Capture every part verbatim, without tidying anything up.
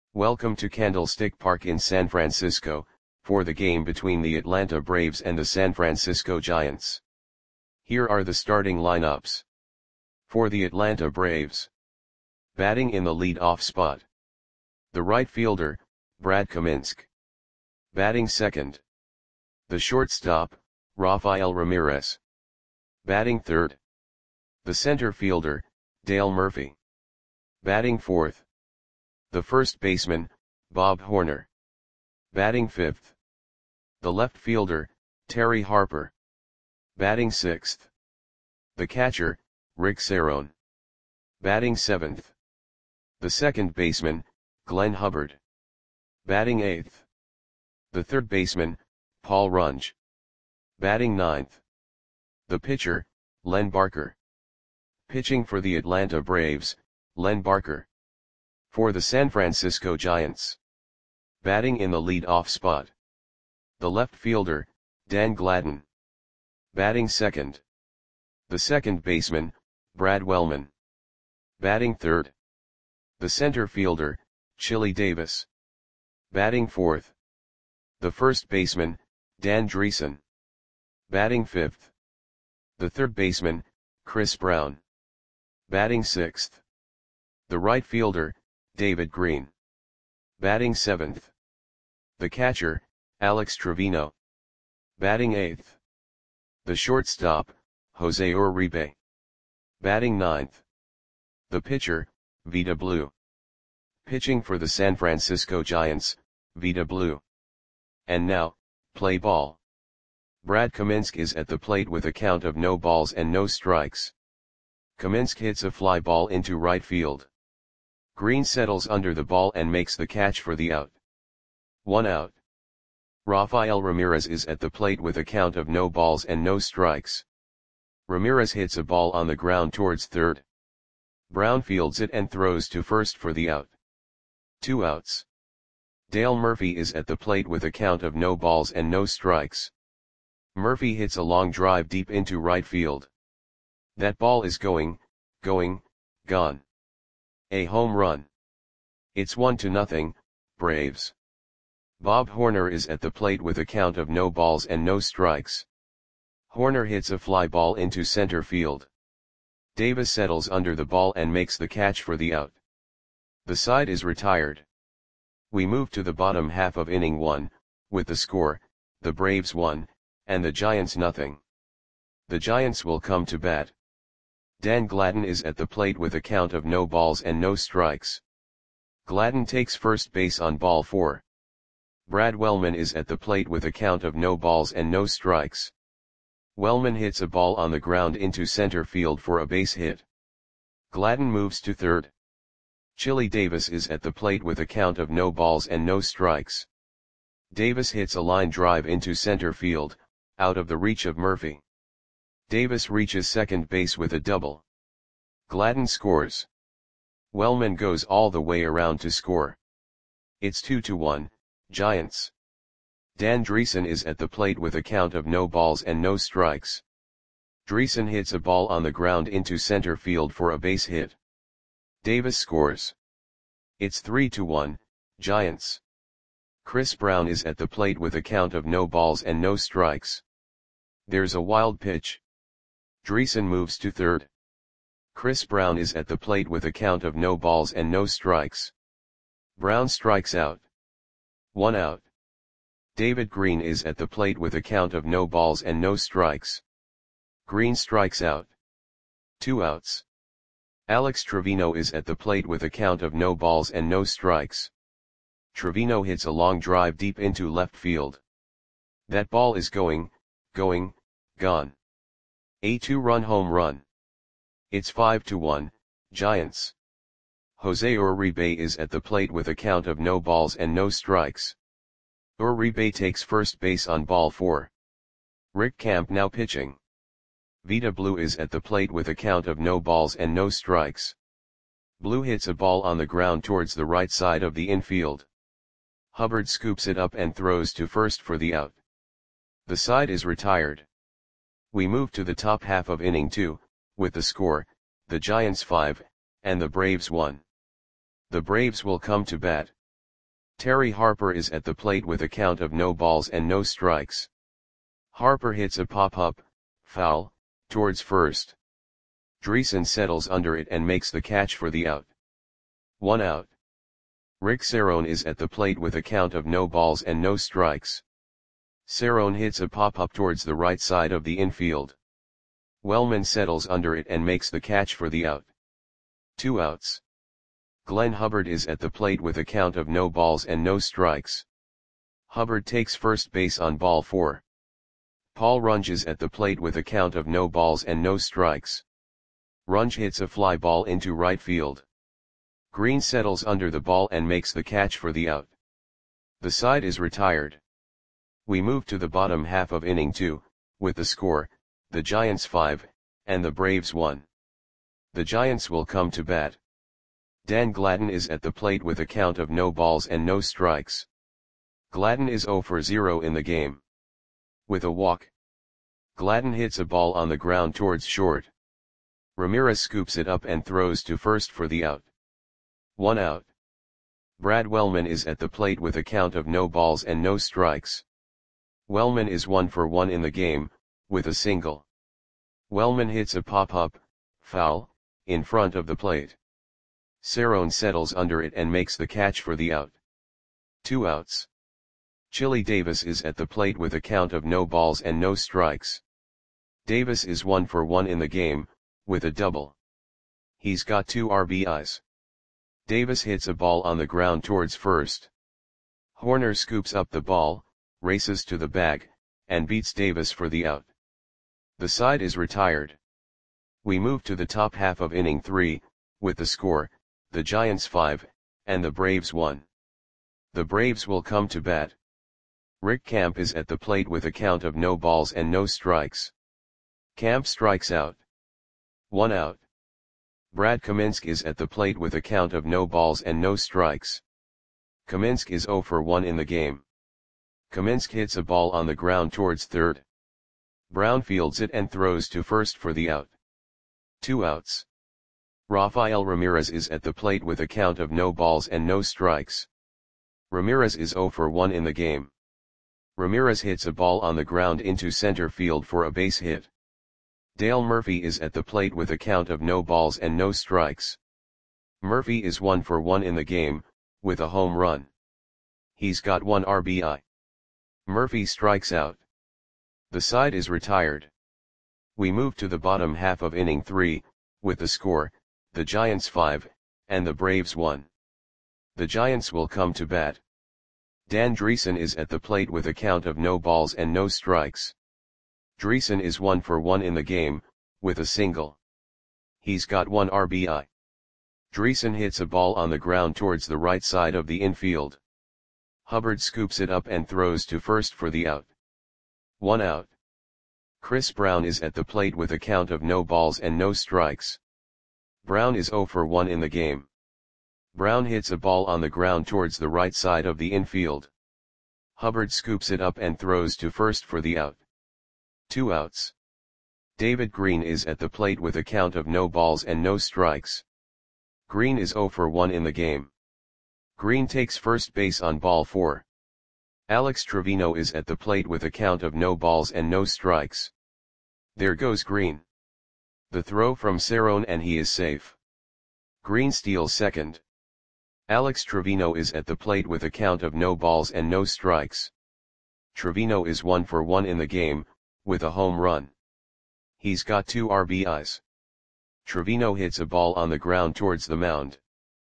Welcome to Candlestick Park in San Francisco, for the game between the Atlanta Braves and the San Francisco Giants. Here are the starting lineups. For the Atlanta Braves. Batting in the lead-off spot. The right fielder, Brad Kaminsky. Batting second. The shortstop, Rafael Ramirez. Batting third. The center fielder, Dale Murphy. Batting fourth. The first baseman, Bob Horner. Batting fifth. The left fielder, Terry Harper. Batting sixth. The catcher, Rick Cerone. Batting seventh. The second baseman, Glenn Hubbard. Batting eighth. The third baseman, Paul Runge. Batting ninth. The pitcher, Len Barker. Pitching for the Atlanta Braves, Len Barker. For the San Francisco Giants. Batting in the lead-off spot. The left fielder, Dan Gladden. Batting second. The second baseman, Brad Wellman. Batting third. The center fielder, Chili Davis. Batting fourth. The first baseman, Dan Driessen. Batting fifth. The third baseman, Chris Brown. Batting sixth. The right fielder, David Green. Batting seventh. The catcher, Alex Trevino. Batting eighth. The shortstop, Jose Uribe. Batting ninth. The pitcher, Vida Blue. Pitching for the San Francisco Giants, Vida Blue. And now, play ball. Brad Kaminsky is at the plate with a count of no balls and no strikes. Kaminsky hits a fly ball into right field. Green settles under the ball and makes the catch for the out. One out. Rafael Ramirez is at the plate with a count of no balls and no strikes. Ramirez hits a ball on the ground towards third. Brown fields it and throws to first for the out. Two outs. Dale Murphy is at the plate with a count of no balls and no strikes. Murphy hits a long drive deep into right field. That ball is going, going, gone. A home run. It's one to nothing, Braves. Bob Horner is at the plate with a count of no balls and no strikes. Horner hits a fly ball into center field. Davis settles under the ball and makes the catch for the out. The side is retired. We move to the bottom half of inning one, with the score, the Braves one, and the Giants nothing. The Giants will come to bat. Dan Gladden is at the plate with a count of no balls and no strikes. Gladden takes first base on ball four. Brad Wellman is at the plate with a count of no balls and no strikes. Wellman hits a ball on the ground into center field for a base hit. Gladden moves to third. Chili Davis is at the plate with a count of no balls and no strikes. Davis hits a line drive into center field, out of the reach of Murphy. Davis reaches second base with a double. Gladden scores. Wellman goes all the way around to score. It's two to one, Giants. Dan Driessen is at the plate with a count of no balls and no strikes. Driessen hits a ball on the ground into center field for a base hit. Davis scores. It's three to one, Giants. Chris Brown is at the plate with a count of no balls and no strikes. There's a wild pitch. Driessen moves to third. Chris Brown is at the plate with a count of no balls and no strikes. Brown strikes out. One out. David Green is at the plate with a count of no balls and no strikes. Green strikes out. Two outs. Alex Trevino is at the plate with a count of no balls and no strikes. Trevino hits a long drive deep into left field. That ball is going, going, gone. A two-run home run. It's five to one, Giants. Jose Uribe is at the plate with a count of no balls and no strikes. Uribe takes first base on ball four. Rick Camp now pitching. Vida Blue is at the plate with a count of no balls and no strikes. Blue hits a ball on the ground towards the right side of the infield. Hubbard scoops it up and throws to first for the out. The side is retired. We move to the top half of inning two, with the score, the Giants five, and the Braves one. The Braves will come to bat. Terry Harper is at the plate with a count of no balls and no strikes. Harper hits a pop-up, foul, towards first. Dreesen settles under it and makes the catch for the out. One out. Rick Cerrone is at the plate with a count of no balls and no strikes. Cerrone hits a pop-up towards the right side of the infield. Wellman settles under it and makes the catch for the out. Two outs. Glenn Hubbard is at the plate with a count of no balls and no strikes. Hubbard takes first base on ball four. Paul Runge is at the plate with a count of no balls and no strikes. Runge hits a fly ball into right field. Green settles under the ball and makes the catch for the out. The side is retired. We move to the bottom half of inning two, with the score, the Giants five, and the Braves one. The Giants will come to bat. Dan Gladden is at the plate with a count of no balls and no strikes. Gladden is zero for zero in the game. With a walk, Gladden hits a ball on the ground towards short. Ramirez scoops it up and throws to first for the out. One out. Brad Wellman is at the plate with a count of no balls and no strikes. Wellman is one for one in the game, with a single. Wellman hits a pop-up, foul, in front of the plate. Cerrone settles under it and makes the catch for the out. Two outs. Chili Davis is at the plate with a count of no balls and no strikes. Davis is one for one in the game, with a double. He's got two R B Is. Davis hits a ball on the ground towards first. Horner scoops up the ball, races to the bag, and beats Davis for the out. The side is retired. We move to the top half of inning three, with the score, the Giants five, and the Braves one. The Braves will come to bat. Rick Camp is at the plate with a count of no balls and no strikes. Camp strikes out. One out. Brad Kaminsky is at the plate with a count of no balls and no strikes. Kaminsky is zero for one in the game. Kaminsky hits a ball on the ground towards third. Brown fields it and throws to first for the out. Two outs. Rafael Ramirez is at the plate with a count of no balls and no strikes. Ramirez is zero for one in the game. Ramirez hits a ball on the ground into center field for a base hit. Dale Murphy is at the plate with a count of no balls and no strikes. Murphy is one for one in the game, with a home run. He's got one R B I. Murphy strikes out. The side is retired. We move to the bottom half of inning three, with the score, the Giants five, and the Braves one. The Giants will come to bat. Dan Dreesen is at the plate with a count of no balls and no strikes. Dreesen is one for one in the game, with a single. He's got one R B I. Dreesen hits a ball on the ground towards the right side of the infield. Hubbard scoops it up and throws to first for the out. One out. Chris Brown is at the plate with a count of no balls and no strikes. Brown is zero for one in the game. Brown hits a ball on the ground towards the right side of the infield. Hubbard scoops it up and throws to first for the out. Two outs. David Green is at the plate with a count of no balls and no strikes. Green is zero for one in the game. Green takes first base on ball four. Alex Trevino is at the plate with a count of no balls and no strikes. There goes Green. The throw from Cerrone and he is safe. Green steals second. Alex Trevino is at the plate with a count of no balls and no strikes. Trevino is one for one in the game, with a home run. He's got two R B Is. Trevino hits a ball on the ground towards the mound.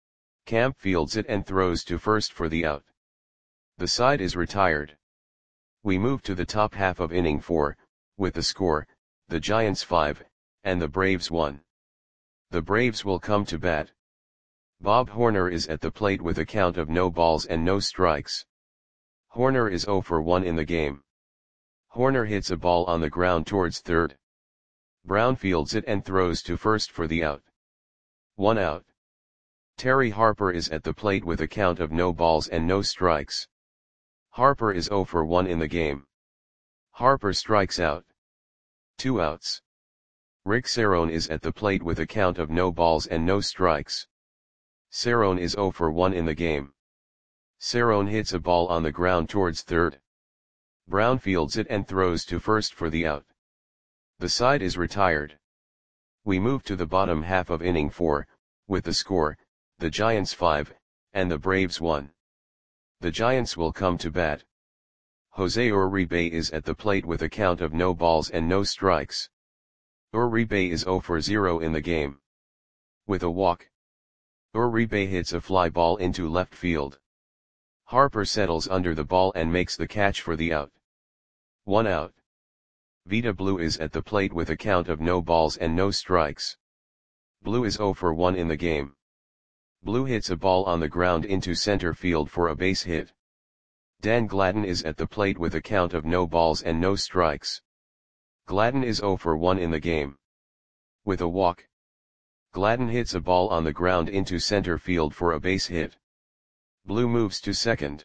Camp fields it and throws to first for the out. The side is retired. We move to the top half of inning four, with the score, the Giants five, and the Braves one. The Braves will come to bat. Bob Horner is at the plate with a count of no balls and no strikes. Horner is zero for one in the game. Horner hits a ball on the ground towards third. Brown fields it and throws to first for the out. One out. Terry Harper is at the plate with a count of no balls and no strikes. Harper is zero for one in the game. Harper strikes out. Two outs. Rick Cerrone is at the plate with a count of no balls and no strikes. Cerrone is zero for one in the game. Cerrone hits a ball on the ground towards third. Brown fields it and throws to first for the out. The side is retired. We move to the bottom half of inning four, with the score, the Giants five, and the Braves one. The Giants will come to bat. Jose Uribe is at the plate with a count of no balls and no strikes. Uribe is zero for zero in the game. With a walk, Uribe hits a fly ball into left field. Harper settles under the ball and makes the catch for the out. One out. Vida Blue is at the plate with a count of no balls and no strikes. Blue is zero for one in the game. Blue hits a ball on the ground into center field for a base hit. Dan Gladden is at the plate with a count of no balls and no strikes. Gladden is zero for one in the game. With a walk, Gladden hits a ball on the ground into center field for a base hit. Blue moves to second.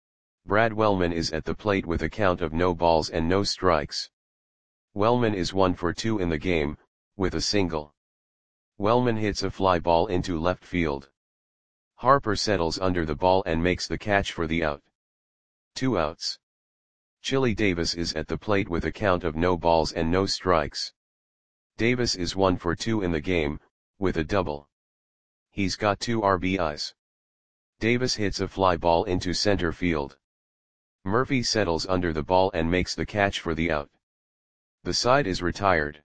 Brad Wellman is at the plate with a count of no balls and no strikes. Wellman is one for two in the game, with a single. Wellman hits a fly ball into left field. Harper settles under the ball and makes the catch for the out. Two outs. Chili Davis is at the plate with a count of no balls and no strikes. Davis is one for two in the game, with a double. He's got two R B Is. Davis hits a fly ball into center field. Murphy settles under the ball and makes the catch for the out. The side is retired.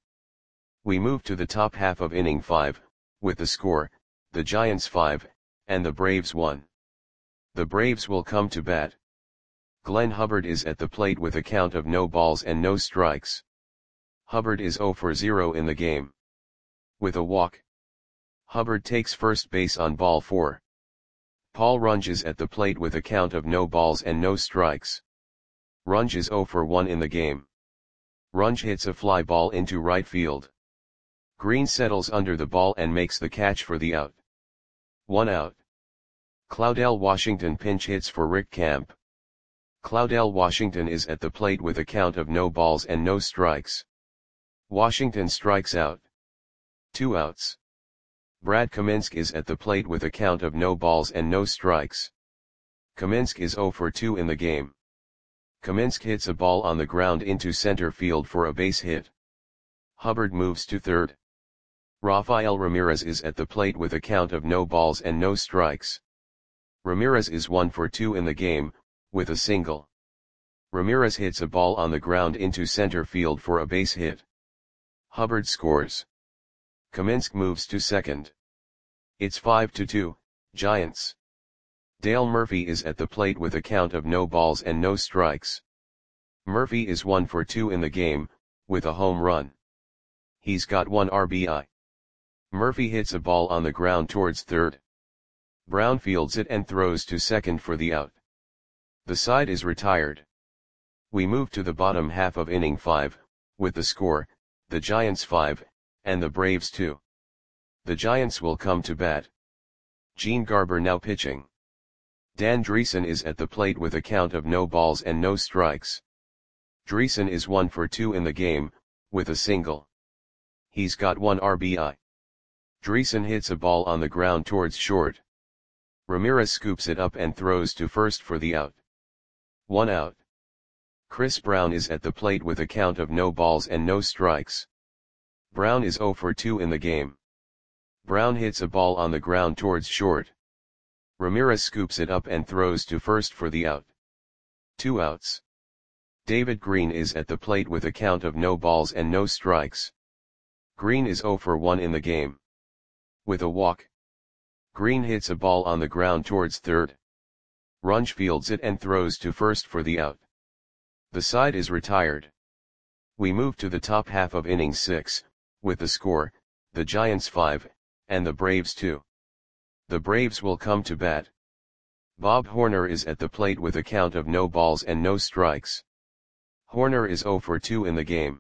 We move to the top half of inning five, with the score, the Giants five, and the Braves one. The Braves will come to bat. Glenn Hubbard is at the plate with a count of no balls and no strikes. Hubbard is zero for zero in the game. With a walk, Hubbard takes first base on ball four. Paul Runge is at the plate with a count of no balls and no strikes. Runge is zero for one in the game. Runge hits a fly ball into right field. Green settles under the ball and makes the catch for the out. One out. Claudell Washington pinch hits for Rick Camp. Claudell Washington is at the plate with a count of no balls and no strikes. Washington strikes out. Two outs. Brad Kaminsky is at the plate with a count of no balls and no strikes. Kaminsky is zero for two in the game. Kaminsky hits a ball on the ground into center field for a base hit. Hubbard moves to third. Rafael Ramirez is at the plate with a count of no balls and no strikes. Ramirez is one for two in the game, with a single. Ramirez hits a ball on the ground into center field for a base hit. Hubbard scores. Kaminsky moves to second. It's five to two, Giants. Dale Murphy is at the plate with a count of no balls and no strikes. Murphy is one for two in the game, with a home run. He's got one R B I. Murphy hits a ball on the ground towards third. Brown fields it and throws to second for the out. The side is retired. We move to the bottom half of inning five, with the score, the Giants five, and the Braves two. The Giants will come to bat. Gene Garber now pitching. Dan Dreesen is at the plate with a count of no balls and no strikes. Dreesen is one for two in the game, with a single. He's got one R B I. Dreesen hits a ball on the ground towards short. Ramirez scoops it up and throws to first for the out. One out. Chris Brown is at the plate with a count of no balls and no strikes. Brown is zero for two in the game. Brown hits a ball on the ground towards short. Ramirez scoops it up and throws to first for the out. Two outs. David Green is at the plate with a count of no balls and no strikes. Green is zero for one in the game. With a walk, Green hits a ball on the ground towards third. Runge fields it and throws to first for the out. The side is retired. We move to the top half of inning six, with the score, the Giants five, and the Braves two. The Braves will come to bat. Bob Horner is at the plate with a count of no balls and no strikes. Horner is zero for two in the game.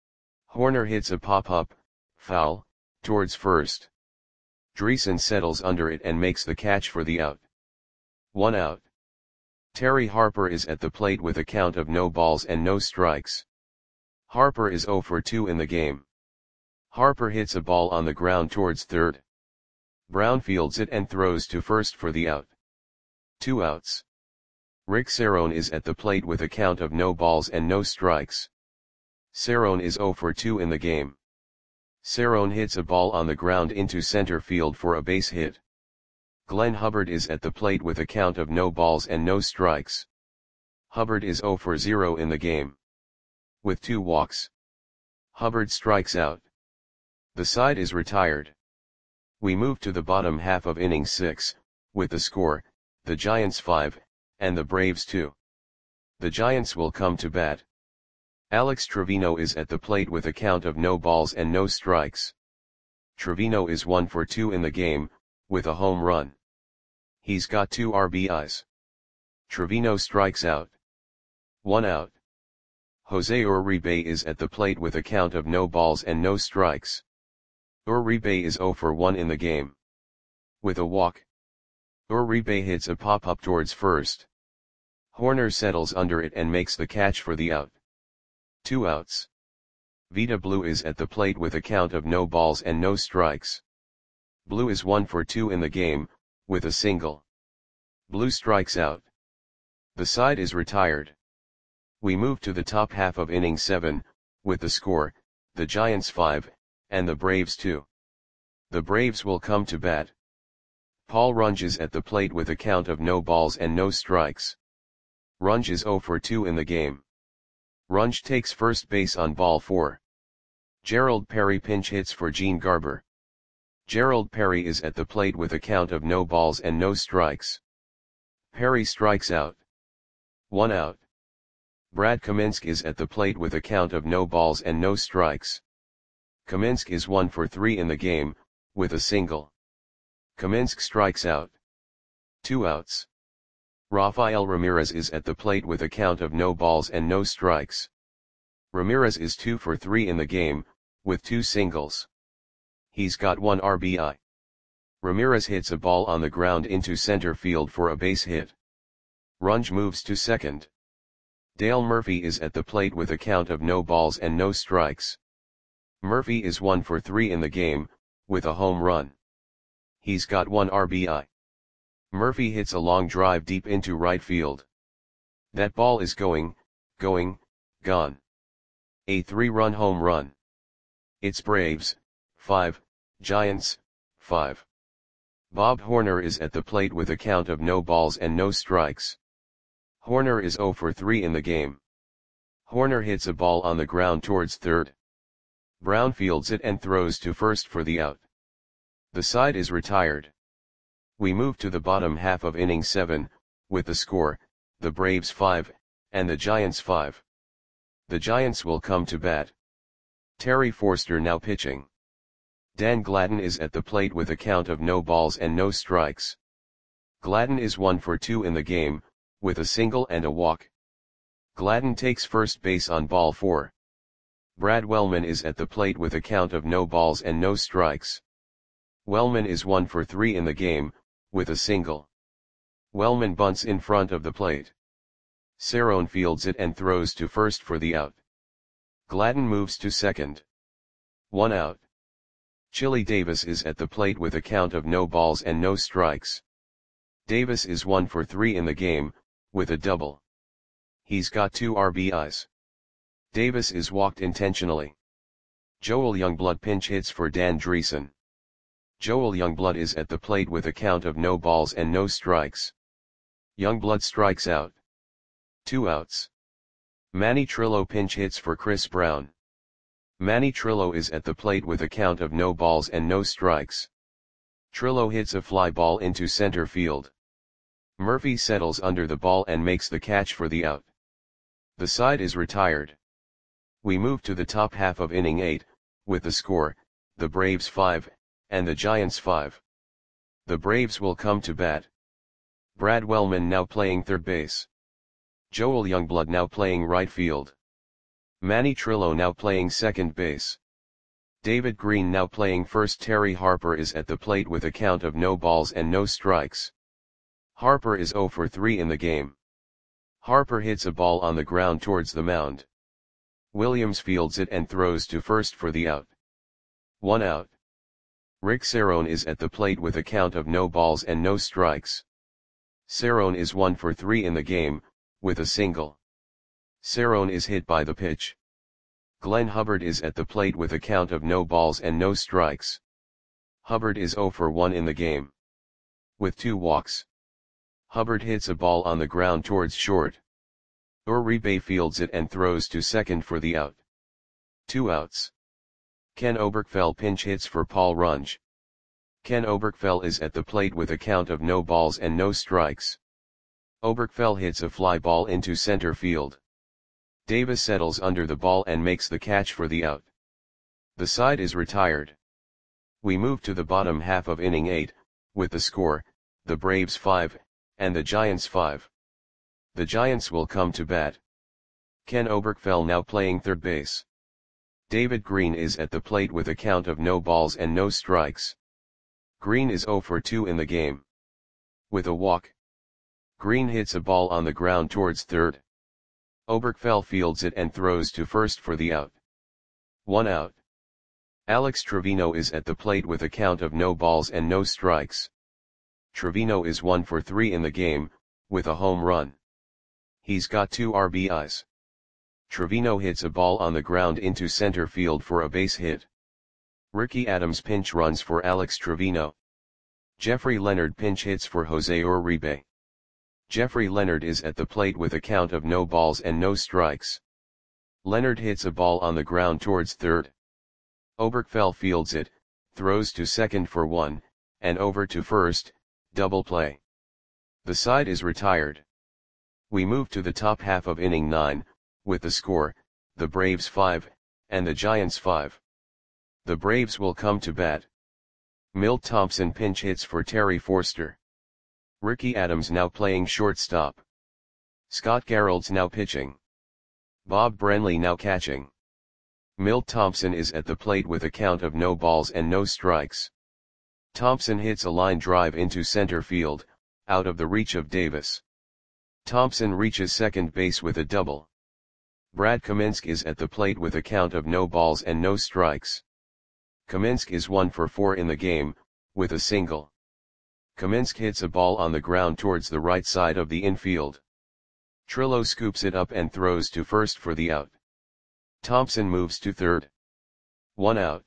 Horner hits a pop-up, foul, towards first. Dreesen settles under it and makes the catch for the out. One out. Terry Harper is at the plate with a count of no balls and no strikes. Harper is zero for two in the game. Harper hits a ball on the ground towards third. Brown fields it and throws to first for the out. Two outs. Rick Cerrone is at the plate with a count of no balls and no strikes. Cerrone is zero for two in the game. Cerrone hits a ball on the ground into center field for a base hit. Glenn Hubbard is at the plate with a count of no balls and no strikes. Hubbard is zero for zero in the game. With two walks, Hubbard strikes out. The side is retired. We move to the bottom half of inning six, with the score, the Giants five, and the Braves two. The Giants will come to bat. Alex Trevino is at the plate with a count of no balls and no strikes. Trevino is one for two in the game, with a home run. He's got two R B Is. Trevino strikes out. One out. Jose Uribe is at the plate with a count of no balls and no strikes. Uribe is zero for one in the game. With a walk, Uribe hits a pop-up towards first. Horner settles under it and makes the catch for the out. Two outs. Vida Blue is at the plate with a count of no balls and no strikes. Blue is one for two in the game, with a single. Blue strikes out. The side is retired. We move to the top half of inning seven, with the score, the Giants five, and the Braves two. The Braves will come to bat. Paul Runge is at the plate with a count of no balls and no strikes. Runge is zero for two in the game. Runge takes first base on ball four. Gerald Perry pinch hits for Gene Garber. Gerald Perry is at the plate with a count of no balls and no strikes. Perry strikes out. One out. Brad Kaminsky is at the plate with a count of no balls and no strikes. Kaminsky is one for three in the game, with a single. Kaminsky strikes out. Two outs. Rafael Ramirez is at the plate with a count of no balls and no strikes. Ramirez is two for three in the game, with two singles. He's got one R B I. Ramirez hits a ball on the ground into center field for a base hit. Runge moves to second. Dale Murphy is at the plate with a count of no balls and no strikes. Murphy is one for three in the game, with a home run. He's got one R B I. Murphy hits a long drive deep into right field. That ball is going, going, gone. A three-run home run. It's Braves, five, Giants, five. Bob Horner is at the plate with a count of no balls and no strikes. Horner is zero for three in the game. Horner hits a ball on the ground towards third. Brown fields it and throws to first for the out. The side is retired. We move to the bottom half of inning seven, with the score, the Braves five, and the Giants five. The Giants will come to bat. Terry Forster now pitching. Dan Gladden is at the plate with a count of no balls and no strikes. Gladden is one for two in the game, with a single and a walk. Gladden takes first base on ball four. Brad Wellman is at the plate with a count of no balls and no strikes. Wellman is one for three in the game, with a single. Wellman bunts in front of the plate. Cerrone fields it and throws to first for the out. Gladden moves to second. One out. Chili Davis is at the plate with a count of no balls and no strikes. Davis is one for three in the game, with a double. He's got two R B Is. Davis is walked intentionally. Joel Youngblood pinch hits for Dan Dreesen. Joel Youngblood is at the plate with a count of no balls and no strikes. Youngblood strikes out. Two outs. Manny Trillo pinch hits for Chris Brown. Manny Trillo is at the plate with a count of no balls and no strikes. Trillo hits a fly ball into center field. Murphy settles under the ball and makes the catch for the out. The side is retired. We move to the top half of inning eight, with the score, the Braves five, and the Giants five. The Braves will come to bat. Brad Wellman now playing third base. Joel Youngblood now playing right field. Manny Trillo now playing second base. David Green now playing first. Terry Harper is at the plate with a count of no balls and no strikes. Harper is zero for three in the game. Harper hits a ball on the ground towards the mound. Williams fields it and throws to first for the out. One out. Rick Cerrone is at the plate with a count of no balls and no strikes. Cerrone is one for three in the game, with a single. Cerrone is hit by the pitch. Glenn Hubbard is at the plate with a count of no balls and no strikes. Hubbard is zero for one in the game, with two walks. Hubbard hits a ball on the ground towards short. Uribe fields it and throws to second for the out. Two outs. Ken Oberkfell pinch hits for Paul Runge. Ken Oberkfell is at the plate with a count of no balls and no strikes. Oberkfell hits a fly ball into center field. Davis settles under the ball and makes the catch for the out. The side is retired. We move to the bottom half of inning eight, with the score, the Braves five, and the Giants five. The Giants will come to bat. Ken Oberkfell now playing third base. David Green is at the plate with a count of no balls and no strikes. Green is zero for two in the game, with a walk. Green hits a ball on the ground towards third. Oberkfell fields it and throws to first for the out. One out. Alex Trevino is at the plate with a count of no balls and no strikes. Trevino is one for three in the game, with a home run. He's got two R B Is. Trevino hits a ball on the ground into center field for a base hit. Ricky Adams pinch runs for Alex Trevino. Jeffrey Leonard pinch hits for Jose Uribe. Jeffrey Leonard is at the plate with a count of no balls and no strikes. Leonard hits a ball on the ground towards third. Oberkfell fields it, throws to second for one, and over to first, double play. The side is retired. We move to the top half of inning nine, with the score, the Braves five, and the Giants five. The Braves will come to bat. Milt Thompson pinch hits for Terry Forster. Ricky Adams now playing shortstop. Scott Garrelds now pitching. Bob Brenly now catching. Milt Thompson is at the plate with a count of no balls and no strikes. Thompson hits a line drive into center field, out of the reach of Davis. Thompson reaches second base with a double. Brad Kaminsky is at the plate with a count of no balls and no strikes. Kaminsky is one for four in the game, with a single. Kaminsky hits a ball on the ground towards the right side of the infield. Trillo scoops it up and throws to first for the out. Thompson moves to third. One out.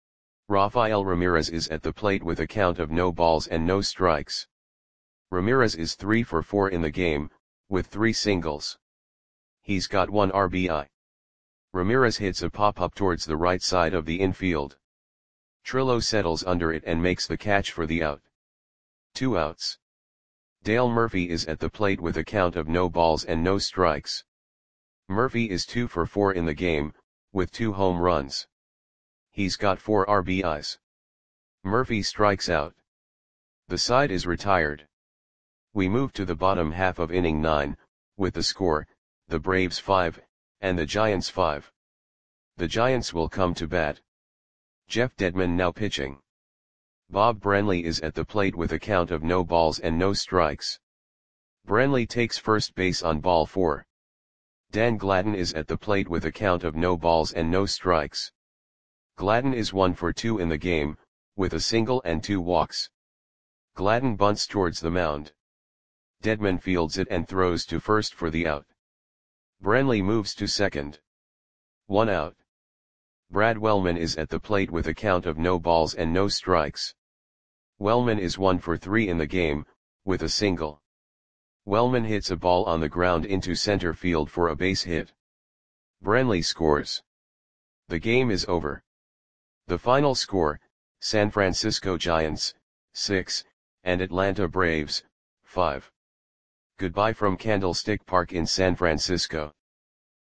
Rafael Ramirez is at the plate with a count of no balls and no strikes. Ramirez is three for four in the game, with three singles. He's got one R B I. Ramirez hits a pop-up towards the right side of the infield. Trillo settles under it and makes the catch for the out. Two outs. Dale Murphy is at the plate with a count of no balls and no strikes. Murphy is two for four in the game, with two home runs. He's got four R B Is. Murphy strikes out. The side is retired. We move to the bottom half of inning nine, with the score, the Braves five, and the Giants five. The Giants will come to bat. Jeff Dedman now pitching. Bob Brenly is at the plate with a count of no balls and no strikes. Brenly takes first base on ball four. Dan Gladden is at the plate with a count of no balls and no strikes. Gladden is one for two in the game, with a single and two walks. Gladden bunts towards the mound. Dedman fields it and throws to first for the out. Brenly moves to second. One out. Brad Wellman is at the plate with a count of no balls and no strikes. Wellman is one for three in the game, with a single. Wellman hits a ball on the ground into center field for a base hit. Brenly scores. The game is over. The final score, San Francisco Giants, six, and Atlanta Braves, five. Goodbye from Candlestick Park in San Francisco.